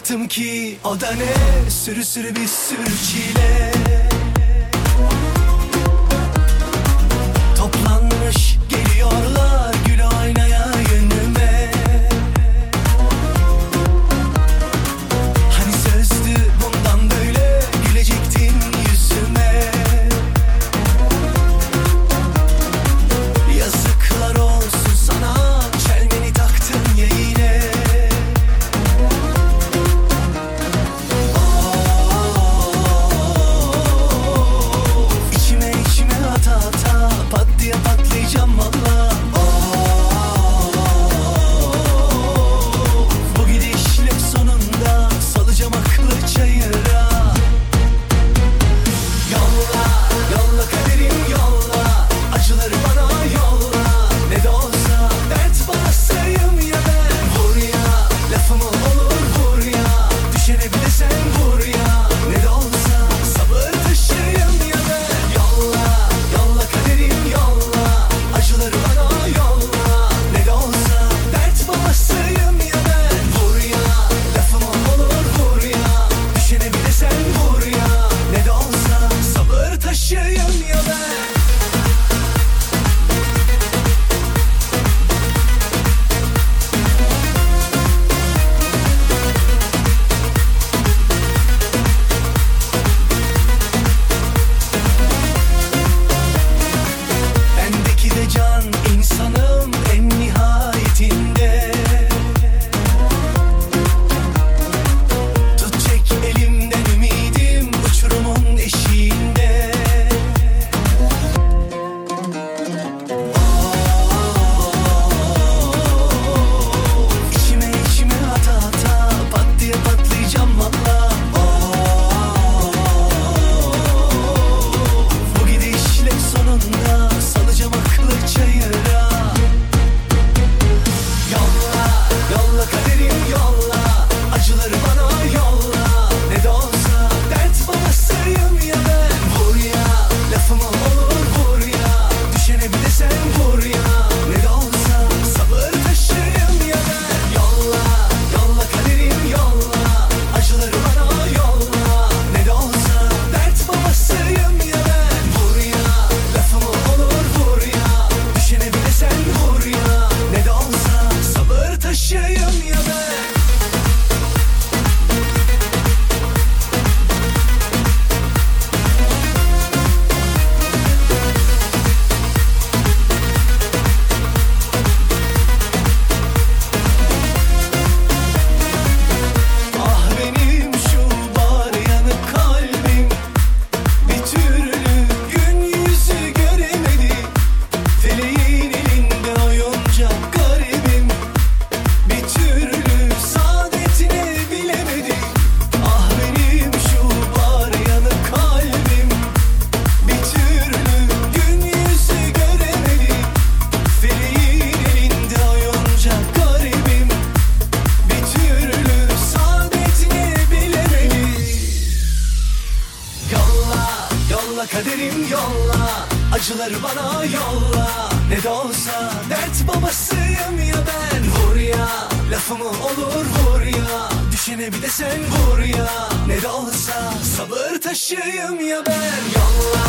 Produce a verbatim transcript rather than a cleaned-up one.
baktım ki o da ne, sürü sürü bir sürü çile. Toplanmış geliyorlar gül oynaya yönüme. Hani sözdü bundan böyle gülecektin yüzüme. Yazıklar olsun sana, çelmeni taktın ya yine. İçime içime ata ata pat diye patlayacağım valla. Bu gidişle sonunda salacağım aklı çayıra. Yolla, yolla kaderim yolla, acıları bana yolla. Ne de olsa dert basayım ya ben. Vur ya, lafım olur vur ya, düşene bir de sen vur ya. Ne de olsa sabır taşıyım ya ben. Yolla, yolla kaderim yolla, acıları bana yolla. Ne de olsa dert babasıyım ya ben. Vur ya, lafım olur vur ya, düşene bir de sen vur ya. Ne de olsa sabır taşıyım ya ben. Bendeki de can insanım en nihayetinde. Tut çek elimden ümidim uçurumun eşiğinde. İçime içime ata ata pat diye patlayacağım valla. Bu gidişle sonunda salacağım aklı çayıra. Yolla, yolla kaderim yolla, acıları bana yolla. Ne de olsa dert babasıyım ya ben. Vur ya, lafım olur vur ya, düşene bir de sen vur ya. Ne de olsa sabır taşıyım ya ben. Yolla, yolla kaderim yolla, acıları bana yolla. Ne de olsa dert babasıyım ya ben. Vur ya, lafım olur vur ya, düşene bir de sen vur ya. Ne de olsa sabır taşıyım ya ben. Ah benim şu bar yanık kalbim, bir türlü gün yüzü göremedi. Feleğin elinde oyuncak garibim, bir türlü saadetini bilemedi. Ah benim şu bar yanık kalbim, bir türlü gün yüzü göremedi. Feleğin elinde oyuncak garibim, bir türlü saadetini bilemedi. Yolla, yolla kaderim yolla, acıları bana yolla. Ne de olsa dert babasıyım ya ben. Vur ya, lafımı olur vur ya, düşene bir de sen vur ya. Ne de olsa sabır taşıyım ya ben. Yolla,